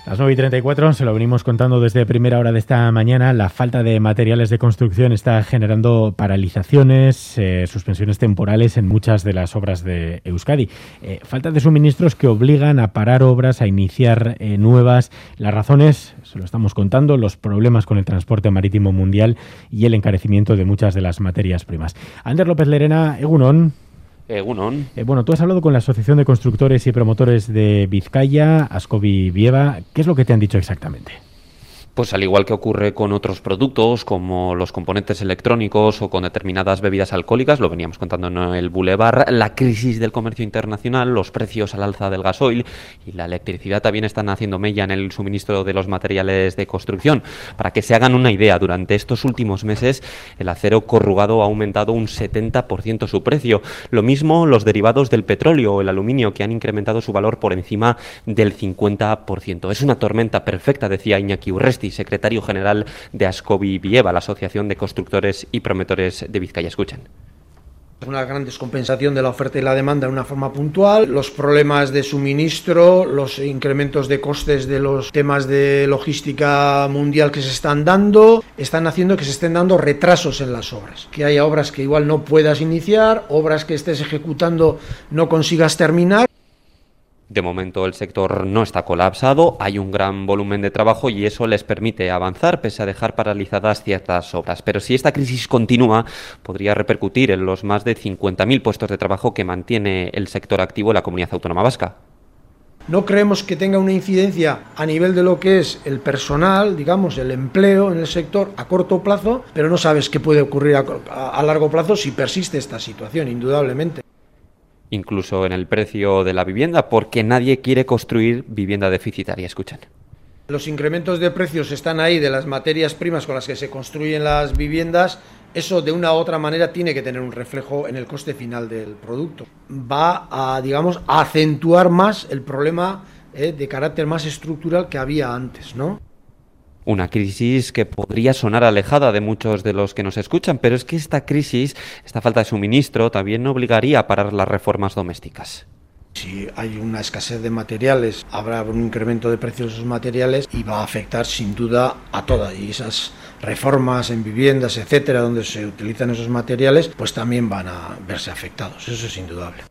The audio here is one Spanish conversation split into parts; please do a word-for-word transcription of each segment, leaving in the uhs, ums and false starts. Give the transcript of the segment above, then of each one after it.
Las nueve y treinta y cuatro, se lo venimos contando desde primera hora de esta mañana. La falta de materiales de construcción está generando paralizaciones, eh, suspensiones temporales en muchas de las obras de Euskadi. Eh, falta de suministros que obligan a parar obras, a iniciar eh, nuevas. Las razones, se lo estamos contando, los problemas con el transporte marítimo mundial y el encarecimiento de muchas de las materias primas. Ander López Lerena, Egunon. Egunon. Eh, bueno, tú has hablado con la Asociación de Constructores y Promotores de Vizcaya, Askobi Bieva. ¿Qué es lo que te han dicho exactamente? Pues al igual que ocurre con otros productos como los componentes electrónicos o con determinadas bebidas alcohólicas, lo veníamos contando en el Boulevard, la crisis del comercio internacional, los precios al alza del gasoil y la electricidad también están haciendo mella en el suministro de los materiales de construcción. Para que se hagan una idea, durante estos últimos meses el acero corrugado ha aumentado un setenta por ciento su precio. Lo mismo los derivados del petróleo o el aluminio, que han incrementado su valor por encima del cincuenta por ciento. Es una tormenta perfecta, decía Iñaki Urresti, secretario general de Askobi Bieva, la Asociación de Constructores y Promotores de Vizcaya. Escuchen. Una gran descompensación de la oferta y la demanda de una forma puntual, los problemas de suministro, los incrementos de costes de los temas de logística mundial que se están dando, están haciendo que se estén dando retrasos en las obras, que haya obras que igual no puedas iniciar, obras que estés ejecutando no consigas terminar. De momento el sector no está colapsado, hay un gran volumen de trabajo y eso les permite avanzar pese a dejar paralizadas ciertas obras. Pero si esta crisis continúa, podría repercutir en los más de cincuenta mil puestos de trabajo que mantiene el sector activo en la Comunidad Autónoma Vasca. No creemos que tenga una incidencia a nivel de lo que es el personal, digamos, el empleo en el sector a corto plazo, pero no sabes qué puede ocurrir a, a, a largo plazo si persiste esta situación, indudablemente. Incluso en el precio de la vivienda, porque nadie quiere construir vivienda deficitaria. Escuchen. Los incrementos de precios están ahí de las materias primas con las que se construyen las viviendas. Eso de una u otra manera tiene que tener un reflejo en el coste final del producto. Va a, digamos, a acentuar más el problema eh, de carácter más estructural que había antes, ¿no? Una crisis que podría sonar alejada de muchos de los que nos escuchan, pero es que esta crisis, esta falta de suministro, también obligaría a parar las reformas domésticas. Si hay una escasez de materiales, habrá un incremento de precios de esos materiales y va a afectar sin duda a todas. Y esas reformas en viviendas, etcétera, donde se utilizan esos materiales, pues también van a verse afectados. Eso es indudable.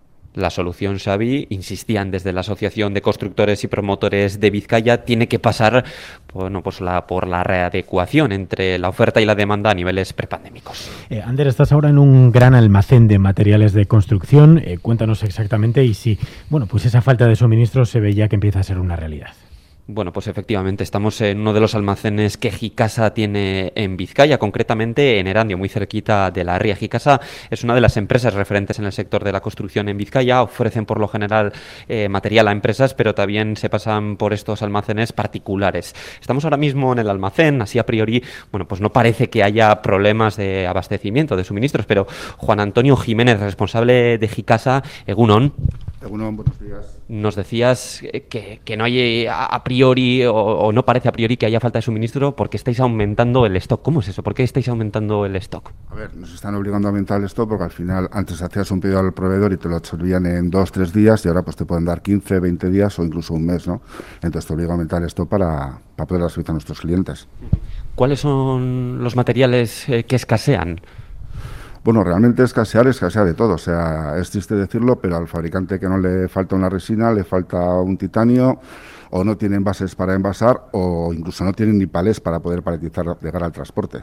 La solución, Xavi, insistían desde la Asociación de Constructores y Promotores de Vizcaya, tiene que pasar bueno, pues la, por la readecuación entre la oferta y la demanda a niveles prepandémicos. Eh, Ander, estás ahora en un gran almacén de materiales de construcción. Eh, cuéntanos exactamente y si bueno, pues esa falta de suministro se ve ya que empieza a ser una realidad. Bueno, pues efectivamente estamos en uno de los almacenes que Gicasa tiene en Vizcaya, concretamente en Erandio, muy cerquita de la ría. Gicasa es una de las empresas referentes en el sector de la construcción en Vizcaya. Ofrecen por lo general eh, material a empresas, pero también se pasan por estos almacenes particulares. Estamos ahora mismo en el almacén, así a priori, bueno, pues no parece que haya problemas de abastecimiento, de suministros, pero Juan Antonio Jiménez, responsable de Gicasa, Egunon. Egunon, buenos días. Nos decías que, que no hay a priori o, o no parece a priori que haya falta de suministro porque estáis aumentando el stock. ¿Cómo es eso? ¿Por qué estáis aumentando el stock? A ver, nos están obligando a aumentar el stock porque al final antes hacías un pedido al proveedor y te lo absorbían en dos, tres días y ahora pues te pueden dar quince, veinte días o incluso un mes, ¿no? Entonces te obliga a aumentar el stock para, para poder dar servicio a nuestros clientes. ¿Cuáles son los materiales eh, que escasean? Bueno, realmente escasear, escasear de todo. O sea, es triste decirlo, pero al fabricante que no le falta una resina, le falta un titanio, o no tienen envases para envasar, o incluso no tienen ni palés para poder paletizar, llegar al transporte.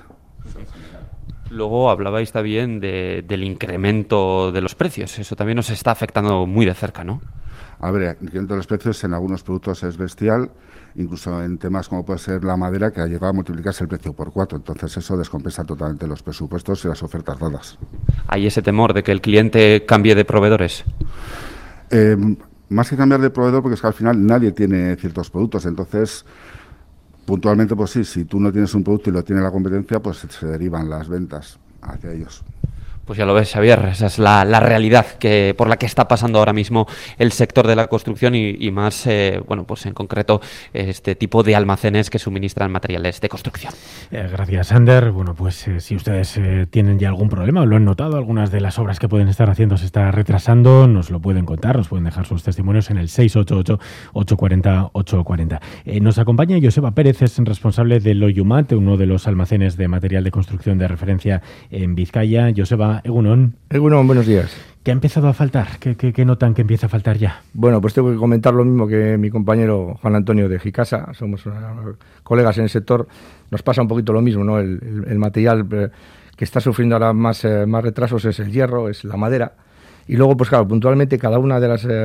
Luego hablabais también de, del incremento de los precios. Eso también nos está afectando muy de cerca, ¿no? A ver, el incremento de los precios en algunos productos es bestial, incluso en temas como puede ser la madera, que ha llegado a multiplicarse el precio por cuatro. Entonces eso descompensa totalmente los presupuestos y las ofertas dadas. ¿Hay ese temor de que el cliente cambie de proveedores? Eh, más que cambiar de proveedor, porque es que al final nadie tiene ciertos productos. Entonces, puntualmente, pues sí, si tú no tienes un producto y lo tiene la competencia, pues se derivan las ventas hacia ellos. Pues ya lo ves, Xavier, esa es la, la realidad que por la que está pasando ahora mismo el sector de la construcción y, y más, eh, bueno, pues en concreto este tipo de almacenes que suministran materiales de construcción. Eh, gracias, Ander. Bueno, pues eh, si ustedes eh, tienen ya algún problema o lo han notado, algunas de las obras que pueden estar haciendo se está retrasando, nos lo pueden contar, nos pueden dejar sus testimonios en el seis ocho ocho, ocho cuatro cero, ocho cuatro cero. Eh, nos acompaña Joseba Pérez, es responsable de Loyumat, uno de los almacenes de material de construcción de referencia en Vizcaya. Joseba, Egunon. Egunon, buenos días. ¿Qué ha empezado a faltar? ¿Qué, qué, qué notan que empieza a faltar ya? Bueno, pues tengo que comentar lo mismo que mi compañero Juan Antonio de Jicasa. Somos uh, colegas en el sector. Nos pasa un poquito lo mismo, ¿no? El, el, el material eh, que está sufriendo ahora más, eh, más retrasos es el hierro, es la madera. Y luego, pues claro, puntualmente cada una de las eh,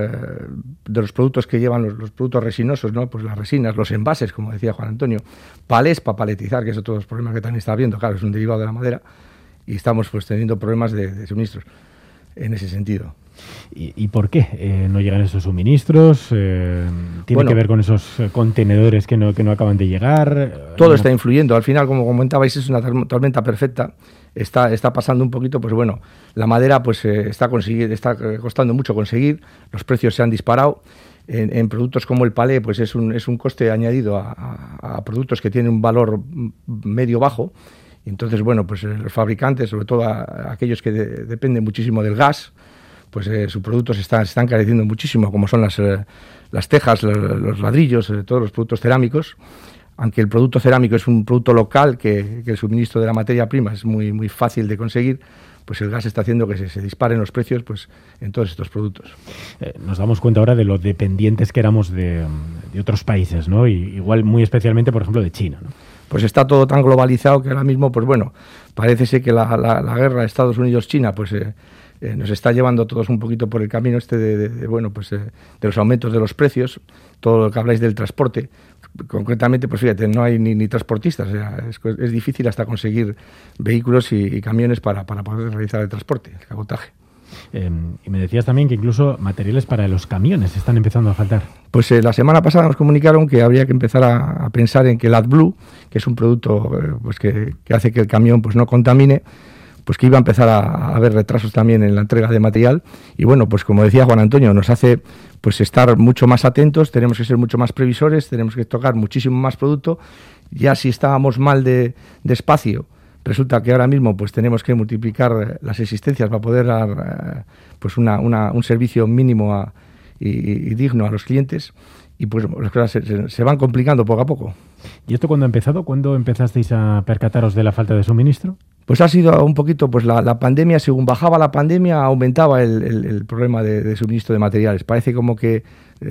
de los productos que llevan los, los productos resinosos, ¿no? Pues las resinas, los envases, como decía Juan Antonio, palés para paletizar, que es otro de los problemas que también está habiendo. Claro, es un derivado de la madera. Y estamos pues teniendo problemas de, de suministros en ese sentido. ¿Y, y por qué eh, no llegan esos suministros? Eh, ¿Tiene bueno, que ver con esos contenedores que no, que no acaban de llegar? Todo ¿No? está influyendo. Al final, como comentabais, es una tormenta perfecta. Está, está pasando un poquito, pues bueno, la madera pues eh, está, está costando mucho conseguir, los precios se han disparado. En, en productos como el palé, pues es un, es un coste añadido a, a, a productos que tienen un valor medio bajo. Entonces, bueno, pues los fabricantes, sobre todo a, a aquellos que de, dependen muchísimo del gas, pues eh, sus productos están, se están encareciendo muchísimo, como son las, eh, las tejas, los, los ladrillos, eh, todos los productos cerámicos. Aunque el producto cerámico es un producto local, que, que el suministro de la materia prima es muy, muy fácil de conseguir, pues el gas está haciendo que se, se disparen los precios pues, en todos estos productos. Eh, nos damos cuenta ahora de lo dependientes que éramos de, de otros países, ¿no? Y igual muy especialmente, por ejemplo, de China, ¿no? Pues está todo tan globalizado que ahora mismo, pues bueno, parece ser que la, la, la guerra Estados Unidos-China, pues eh, eh, nos está llevando a todos un poquito por el camino este de, de, de bueno, pues eh, de los aumentos de los precios, todo lo que habláis del transporte. Concretamente, pues fíjate, no hay ni, ni transportistas, o sea, es, es difícil hasta conseguir vehículos y, y camiones para, para poder realizar el transporte, el cabotaje. Eh, y me decías también que incluso materiales para los camiones están empezando a faltar. Pues eh, la semana pasada nos comunicaron que habría que empezar a, a pensar en que el AdBlue, que es un producto eh, pues que, que hace que el camión pues no contamine, pues que iba a empezar a, a haber retrasos también en la entrega de material. Y bueno, pues como decía Juan Antonio, nos hace pues estar mucho más atentos, tenemos que ser mucho más previsores, tenemos que tocar muchísimo más producto. Ya si estábamos mal de, de espacio, resulta que ahora mismo pues tenemos que multiplicar las existencias para poder dar pues una, una, un servicio mínimo a, y, y digno a los clientes, y pues las cosas se, se van complicando poco a poco. ¿Y esto cuándo ha empezado? ¿Cuándo empezasteis a percataros de la falta de suministro? Pues ha sido un poquito, pues la, la pandemia, según bajaba la pandemia, aumentaba el, el, el problema de, de suministro de materiales. Parece como que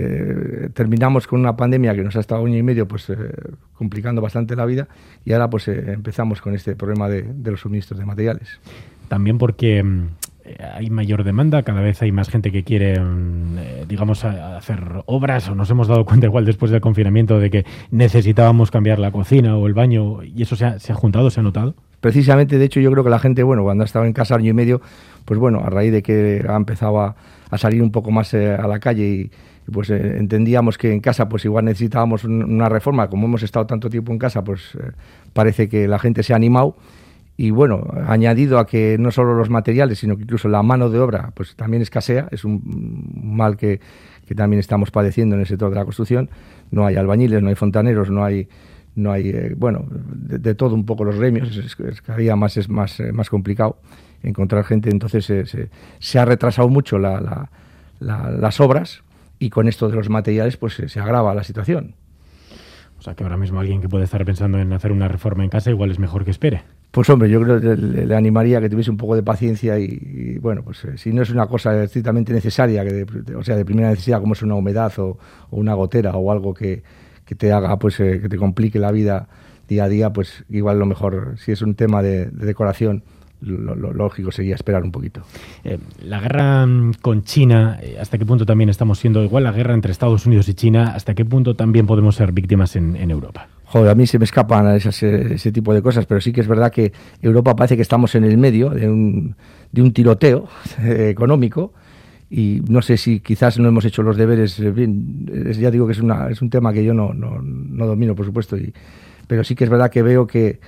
eh, terminamos con una pandemia que nos ha estado año y medio pues eh, complicando bastante la vida, y ahora pues eh, empezamos con este problema de, de los suministros de materiales. También porque eh, hay mayor demanda, cada vez hay más gente que quiere, eh, digamos, a, a hacer obras, o nos hemos dado cuenta igual después del confinamiento de que necesitábamos cambiar la cocina o el baño, y eso se ha, se ha juntado, se ha notado. Precisamente, de hecho, yo creo que la gente, bueno, cuando ha estado en casa año y medio, pues bueno, a raíz de que ha empezado a, a salir un poco más eh, a la calle y, y pues eh, entendíamos que en casa pues igual necesitábamos un, una reforma. Como hemos estado tanto tiempo en casa, pues eh, parece que la gente se ha animado. Y bueno, añadido a que no solo los materiales, sino que incluso la mano de obra pues también escasea, es un mal que, que también estamos padeciendo en el sector de la construcción. No hay albañiles, no hay fontaneros, no hay... no hay eh, bueno, de, de todo un poco los gremios, es, es, cada día más es más, eh, más complicado encontrar gente, entonces eh, se, se ha retrasado mucho la, la, la, las obras, y con esto de los materiales pues eh, se agrava la situación. O sea que ahora mismo alguien que puede estar pensando en hacer una reforma en casa igual es mejor que espere. Pues hombre, yo creo que le, le animaría a que tuviese un poco de paciencia y, y bueno, pues eh, si no es una cosa estrictamente necesaria, que de, de, o sea, de primera necesidad, como es una humedad o, o una gotera o algo que que te haga, pues eh, que te complique la vida día a día, pues igual lo mejor, si es un tema de, de decoración, lo, lo lógico sería esperar un poquito. Eh, la guerra con China, eh, ¿hasta qué punto también estamos siendo igual la guerra entre Estados Unidos y China? ¿Hasta qué punto también podemos ser víctimas en, en Europa? Joder, a mí se me escapan esas, ese tipo de cosas, pero sí que es verdad que Europa parece que estamos en el medio de un, de un tiroteo eh, económico. Y no sé si quizás no hemos hecho los deberes bien. Ya digo que es, una, es un tema que yo no, no, no domino, por supuesto, y, pero sí que es verdad que veo que,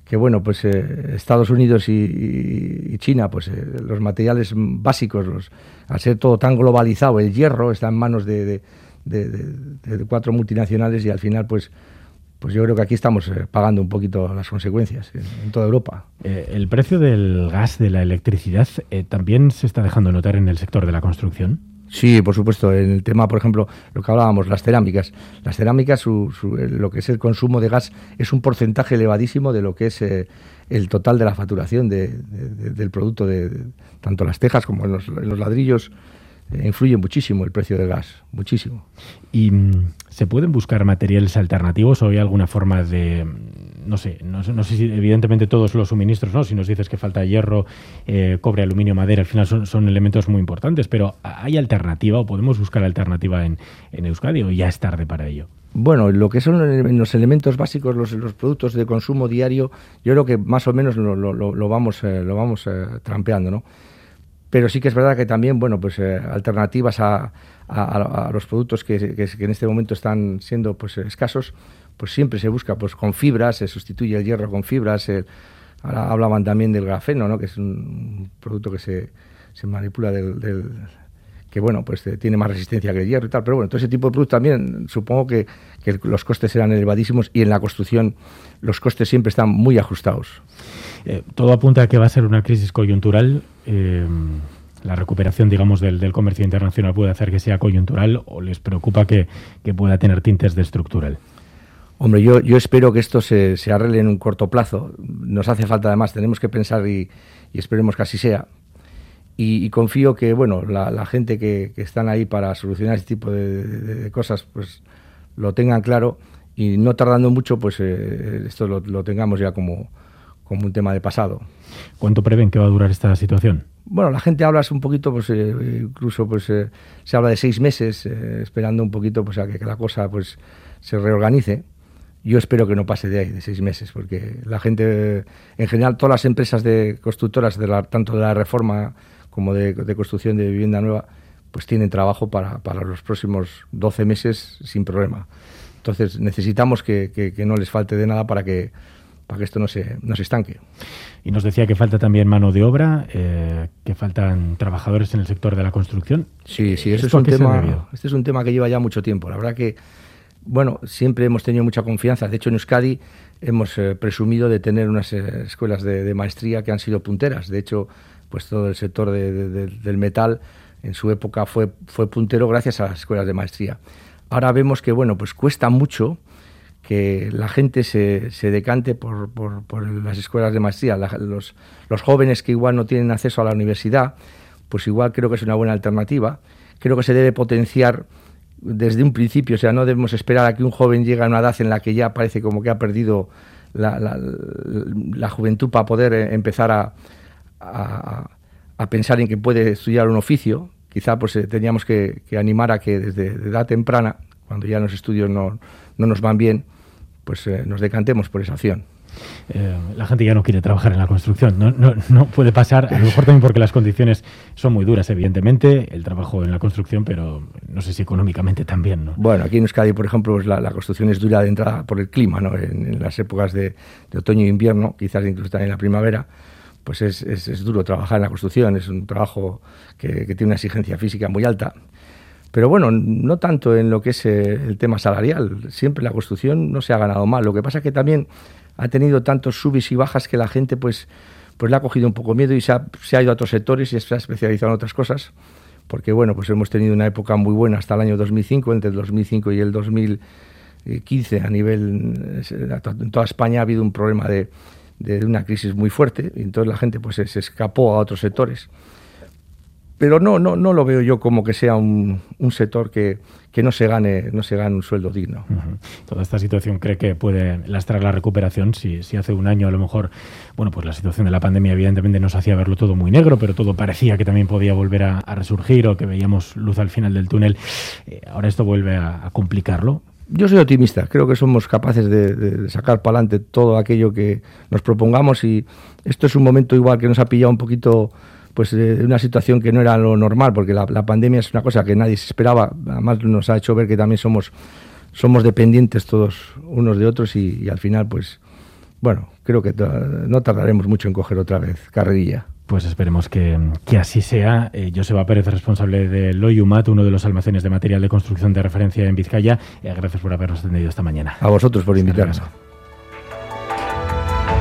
que bueno, pues eh, Estados Unidos y, y, y China, pues eh, los materiales básicos, los, al ser todo tan globalizado, el hierro está en manos de, de, de, de, de cuatro multinacionales y al final pues pues yo creo que aquí estamos eh, pagando un poquito las consecuencias en, en toda Europa. Eh, el precio del gas, de la electricidad, eh, también se está dejando notar en el sector de la construcción. Sí, por supuesto. En el tema, por ejemplo, lo que hablábamos, las cerámicas. Las cerámicas, su, su, lo que es el consumo de gas, es un porcentaje elevadísimo de lo que es eh, el total de la facturación de, de, de, del producto, de, de tanto las tejas como en los, en los ladrillos. Eh, influye muchísimo el precio del gas, muchísimo. ¿Y se pueden buscar materiales alternativos o hay alguna forma de, no sé, no, no sé si evidentemente todos los suministros, ¿no? Si nos dices que falta hierro, eh, cobre, aluminio, madera, al final son, son elementos muy importantes, pero ¿hay alternativa o podemos buscar alternativa en, en Euskadi o ya es tarde para ello? Bueno, lo que son los elementos básicos, los, los productos de consumo diario, yo creo que más o menos lo, lo, lo vamos, eh, lo vamos eh, trampeando, ¿no? Pero sí que es verdad que también, bueno, pues eh, alternativas a, a, a los productos que, que, que en este momento están siendo pues escasos, pues siempre se busca pues con fibras, se sustituye el hierro con fibras. El, ahora hablaban también del grafeno, ¿no? Que es un producto que se, se manipula del, del que bueno, pues eh, tiene más resistencia que el hierro y tal, pero bueno, todo ese tipo de productos también supongo que, que los costes serán elevadísimos y en la construcción los costes siempre están muy ajustados. Eh, todo apunta a que va a ser una crisis coyuntural. Eh, la recuperación, digamos, del, del comercio internacional puede hacer que sea coyuntural o les preocupa que, que pueda tener tintes de estructural. Hombre, yo, yo espero que esto se, se arregle en un corto plazo. Nos hace falta, además, tenemos que pensar y, y esperemos que así sea. Y, y confío que, bueno, la, la gente que, que están ahí para solucionar este tipo de, de, de cosas, pues lo tengan claro y no tardando mucho, pues eh, esto lo, lo tengamos ya como, como un tema de pasado. ¿Cuánto prevén que va a durar esta situación? Bueno, la gente habla un poquito, pues eh, incluso pues eh, se habla de seis meses, eh, esperando un poquito pues a que, que la cosa pues se reorganice. Yo espero que no pase de ahí, de seis meses, porque la gente, en general, todas las empresas de constructoras, de la, tanto de la reforma como de, de construcción de vivienda nueva, pues tienen trabajo para, para los próximos doce meses sin problema. Entonces necesitamos que, que, que no les falte de nada para que, para que esto no se, no se estanque. Y nos decía que falta también mano de obra, eh, que faltan trabajadores en el sector de la construcción. Sí, sí, este es, un tema, este es un tema que lleva ya mucho tiempo. La verdad que, bueno, siempre hemos tenido mucha confianza. De hecho, en Euskadi hemos eh, presumido de tener unas eh, escuelas de, de maestría que han sido punteras. De hecho, pues todo el sector de, de, de, del metal en su época fue, fue puntero gracias a las escuelas de maestría. Ahora vemos que, bueno, pues cuesta mucho que la gente se, se decante por, por, por las escuelas de maestría. La, los, los jóvenes que igual no tienen acceso a la universidad, pues igual creo que es una buena alternativa. Creo que se debe potenciar desde un principio, o sea, no debemos esperar a que un joven llegue a una edad en la que ya parece como que ha perdido la, la, la juventud para poder empezar a, a, a pensar en que puede estudiar un oficio. Quizá pues teníamos que, que animar a que desde edad temprana, cuando ya los estudios no, no nos van bien, pues eh, nos decantemos por esa opción. Eh, la gente ya no quiere trabajar en la construcción, no, no, no puede pasar, a lo mejor también porque las condiciones son muy duras, evidentemente, el trabajo en la construcción, pero no sé si económicamente también, ¿no? Bueno, aquí en Euskadi, por ejemplo, pues la, la construcción es dura de entrada por el clima, ¿no? En, en las épocas de, de otoño e invierno, quizás incluso también en la primavera, pues es, es, es duro trabajar en la construcción, es un trabajo que, que tiene una exigencia física muy alta. Pero bueno, no tanto en lo que es eh, el tema salarial, siempre la construcción no se ha ganado mal, lo que pasa es que también ha tenido tantos subis y bajas que la gente pues, pues le ha cogido un poco miedo y se ha, se ha ido a otros sectores y se ha especializado en otras cosas, porque bueno, pues hemos tenido una época muy buena hasta el año dos mil cinco, entre el dos mil cinco y el dos mil quince a nivel, en toda España ha habido un problema de, de una crisis muy fuerte y entonces la gente pues se, se escapó a otros sectores. Pero no, no, no lo veo yo como que sea un, un sector que, que no se gane, no se gane un sueldo digno. Uh-huh. Toda esta situación cree que puede lastrar la recuperación. Si, si hace un año a lo mejor, bueno, pues la situación de la pandemia evidentemente nos hacía verlo todo muy negro, pero todo parecía que también podía volver a, a resurgir o que veíamos luz al final del túnel. Eh, ahora esto vuelve a, a complicarlo. Yo soy optimista, creo que somos capaces de, de sacar para adelante todo aquello que nos propongamos y esto es un momento igual que nos ha pillado un poquito pues de una situación que no era lo normal, porque la, la pandemia es una cosa que nadie se esperaba, además nos ha hecho ver que también somos, somos dependientes todos unos de otros y, y al final pues bueno, creo que no tardaremos mucho en coger otra vez carrerilla. Pues esperemos que, que así sea. Eh, Joseba Pérez, responsable de Loiumat, uno de los almacenes de material de construcción de referencia en Vizcaya. Eh, gracias por habernos atendido esta mañana. A vosotros por invitarnos.